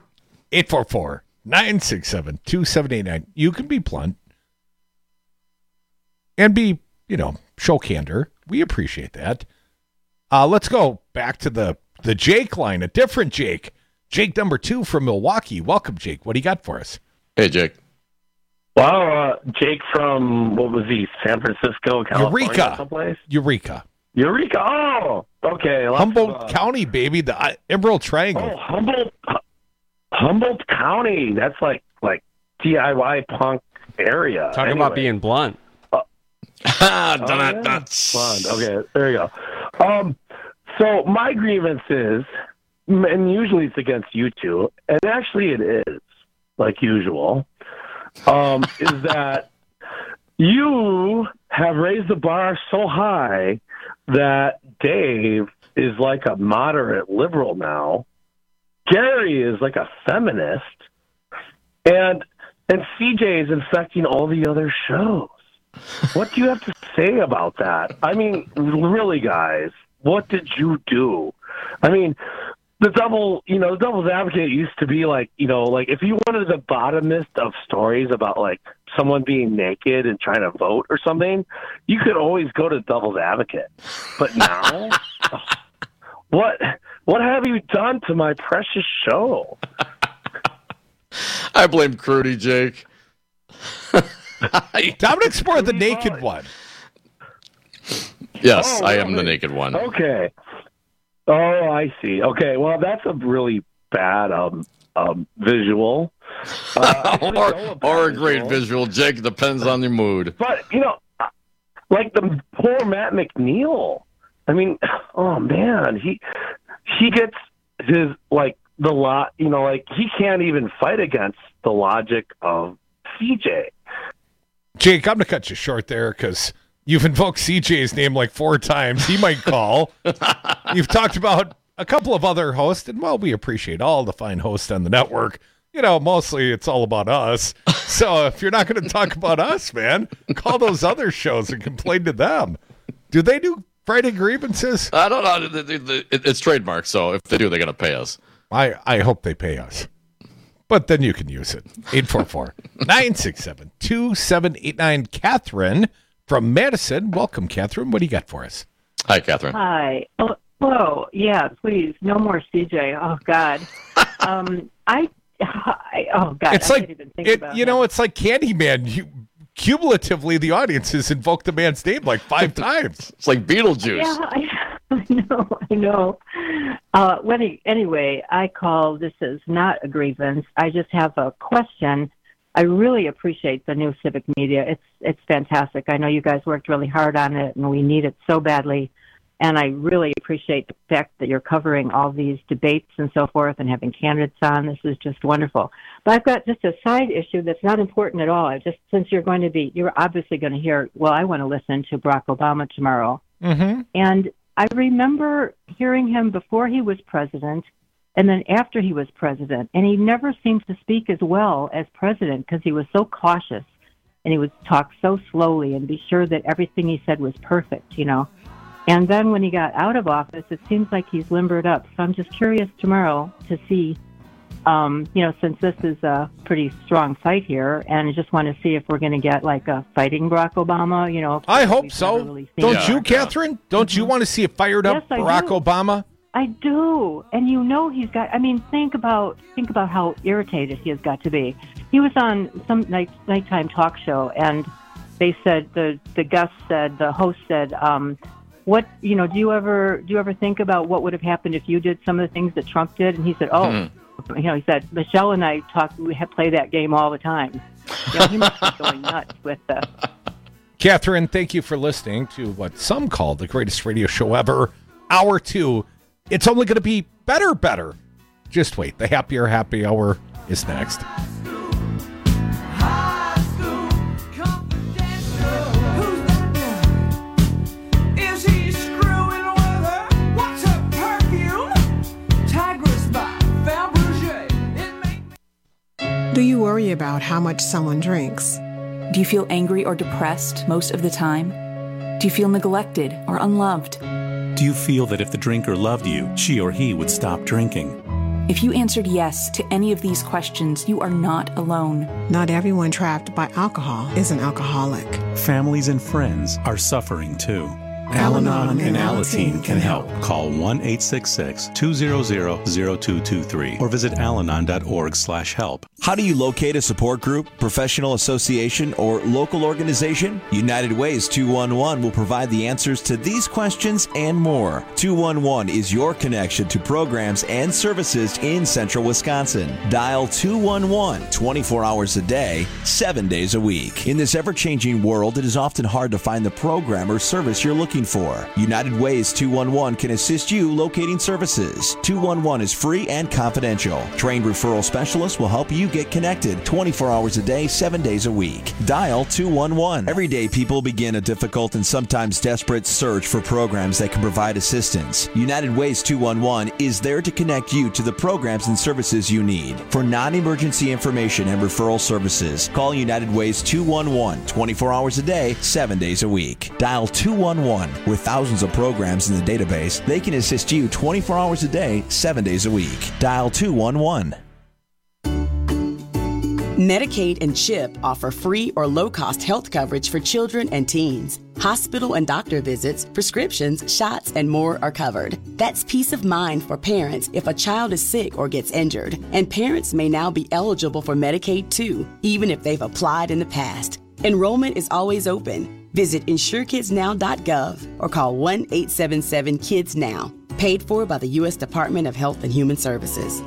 844-967-2789. You can be blunt and be, show candor. We appreciate that. Let's go back to the Jake line, a different Jake. Jake number 2 from Milwaukee. Welcome, Jake. What do you got for us? Hey, Jake. Wow, Jake from, what was he, San Francisco, California, someplace? Eureka. Oh, okay. Humboldt County, baby, the Emerald Triangle. Oh, Humboldt County. That's like DIY punk area. Talking about being blunt. Blunt. Okay, there you go. So my grievance is, and usually it's against you two, and actually it is, like usual, is that you have raised the bar so high that Dave is like a moderate liberal now. Gary is like a feminist. And CJ is infecting all the other shows. What do you have to say about that? I mean, really, guys, what did you do? I mean, the devil's advocate used to be like, if you wanted the bottomest of stories about like someone being naked and trying to vote or something, you could always go to devil's advocate. But now, what have you done to my precious show? I blame Crudy, Jake. Dominic's more the naked one. Yes, I am the naked one. Okay. Oh, I see. Okay, well, that's a really bad visual. Or a great visual, Jake. Depends on your mood. But, like the poor Matt McNeil. I mean, oh, man. He gets his, like, he can't even fight against the logic of CJ. Jake, I'm going to cut you short there because you've invoked CJ's name like 4 times. He might call. You've talked about a couple of other hosts, and, well, we appreciate all the fine hosts on the network. Mostly it's all about us. So if you're not going to talk about us, man, call those other shows and complain to them. Do they do Friday grievances? I don't know. It's trademark, so if they do, they're going to pay us. I hope they pay us. But then you can use it. 844-967-2789. Catherine from Madison. Welcome, Catherine. What do you got for us? Hi, Catherine. Hi. Oh, hello. Yeah, please. No more CJ. Oh, God. Oh, God. It's like, it's like Candyman. Cumulatively, the audience has invoked the man's name like 5 times. It's like Beetlejuice. Yeah, I know. Anyway, I call. This is not a grievance. I just have a question. I really appreciate the new civic media. It's fantastic. I know you guys worked really hard on it, and we need it so badly. And I really appreciate the fact that you're covering all these debates and so forth and having candidates on. This is just wonderful. But I've got just a side issue that's not important at all. Since you're obviously going to hear, well, I want to listen to Barack Obama tomorrow. Mm-hmm. And I remember hearing him before he was president and then after he was president. And he never seemed to speak as well as president because he was so cautious and he would talk so slowly and be sure that everything he said was perfect, And then when he got out of office, it seems like he's limbered up. So I'm just curious tomorrow to see, since this is a pretty strong fight here, and I just want to see if we're going to get like a fighting Barack Obama, I hope so. Don't you, Catherine? Don't you want to see a fired up Barack Obama? I do. And you know he's got, I mean, think about how irritated he has got to be. He was on some nighttime talk show, and they said, the host said, what, you know, do you ever think about what would have happened if you did some of the things that Trump did? And he said, you know, he said, Michelle and I play that game all the time. You know, he must be going nuts with the... Catherine, thank you for listening to what some call the greatest radio show ever. Hour 2. It's only going to be better. Just wait. The Happier Happy Hour is next. Do you worry about how much someone drinks? Do you feel angry or depressed most of the time? Do you feel neglected or unloved? Do you feel that if the drinker loved you, she or he would stop drinking? If you answered yes to any of these questions, you are not alone. Not everyone trapped by alcohol is an alcoholic. Families and friends are suffering too. Al-Anon and Alateen can help. Call 1-866-200-0223 or visit alanon.org/help. How do you locate a support group, professional association, or local organization? United Way's 211 will provide the answers to these questions and more. 211 is your connection to programs and services in central Wisconsin. Dial 211 24 hours a day, 7 days a week. In this ever-changing world, it is often hard to find the program or service you're looking for. United Way's 211 can assist you locating services. 211 is free and confidential. Trained referral specialists will help you get connected 24 hours a day, 7 days a week. Dial 211. Every day, people begin a difficult and sometimes desperate search for programs that can provide assistance. United Way's 211 is there to connect you to the programs and services you need. For non-emergency information and referral services, call United Way's 211 24 hours a day, 7 days a week. Dial 211. With thousands of programs in the database, they can assist you 24 hours a day, 7 days a week. Dial 211. Medicaid and CHIP offer free or low-cost health coverage for children and teens. Hospital and doctor visits, prescriptions, shots, and more are covered. That's peace of mind for parents if a child is sick or gets injured. And parents may now be eligible for Medicaid too, even if they've applied in the past. Enrollment is always open. Visit InsureKidsNow.gov or call 1-877-KIDS-NOW. Paid for by the U.S. Department of Health and Human Services.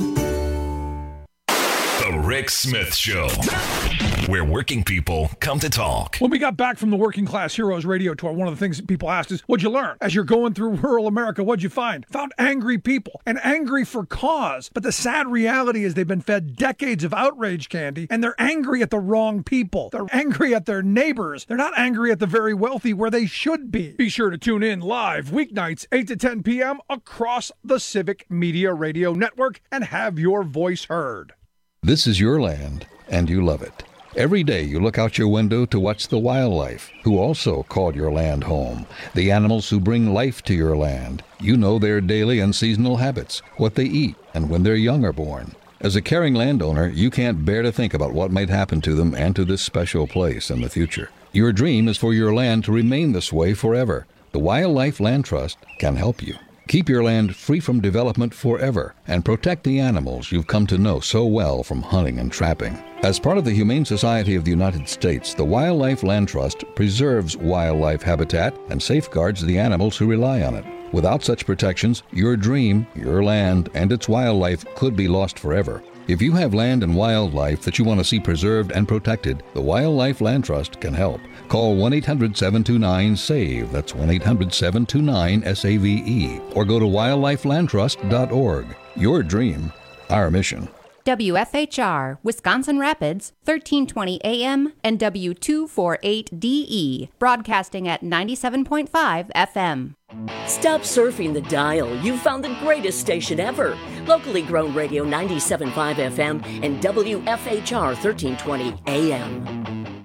The Rick Smith Show, where working people come to talk. When we got back from the Working Class Heroes radio tour, one of the things that people asked is, what'd you learn? As you're going through rural America, what'd you find? Found angry people, and angry for cause. But the sad reality is they've been fed decades of outrage candy, and they're angry at the wrong people. They're angry at their neighbors. They're not angry at the very wealthy where they should be. Be sure to tune in live weeknights, 8 to 10 p.m. across the Civic Media Radio Network and have your voice heard. This is your land, and you love it. Every day you look out your window to watch the wildlife, who also call your land home. The animals who bring life to your land. You know their daily and seasonal habits, what they eat, and when their young are born. As a caring landowner, you can't bear to think about what might happen to them and to this special place in the future. Your dream is for your land to remain this way forever. The Wildlife Land Trust can help you. Keep your land free from development forever and protect the animals you've come to know so well from hunting and trapping. As part of the Humane Society of the United States, the Wildlife Land Trust preserves wildlife habitat and safeguards the animals who rely on it. Without such protections, your dream, your land, and its wildlife could be lost forever. If you have land and wildlife that you want to see preserved and protected, the Wildlife Land Trust can help. Call 1-800-729-SAVE, that's 1-800-729-SAVE, or go to wildlifelandtrust.org. Your dream, our mission. WFHR, Wisconsin Rapids, 1320 AM and W248DE, broadcasting at 97.5 FM. Stop surfing the dial. You found the greatest station ever. Locally grown radio 97.5 FM and WFHR 1320 AM.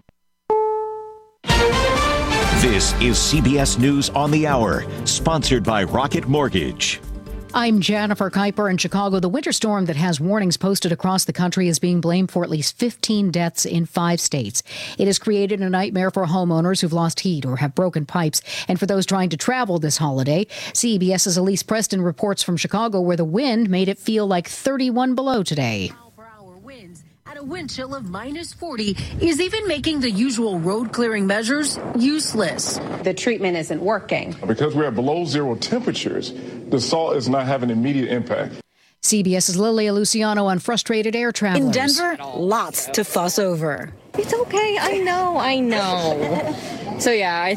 This is CBS News on the Hour, sponsored by Rocket Mortgage. I'm Jennifer Kuiper in Chicago. The winter storm that has warnings posted across the country is being blamed for at least 15 deaths in 5 states. It has created a nightmare for homeowners who've lost heat or have broken pipes, and for those trying to travel this holiday. CBS's Elise Preston reports from Chicago, where the wind made it feel like 31 below today. At a wind chill of minus 40 is even making the usual road clearing measures useless. The treatment isn't working. Because we're at below zero temperatures, the salt is not having immediate impact. CBS's Lilia Luciano on frustrated air travelers. In Denver, lots to fuss over. It's okay. I know. So, yeah,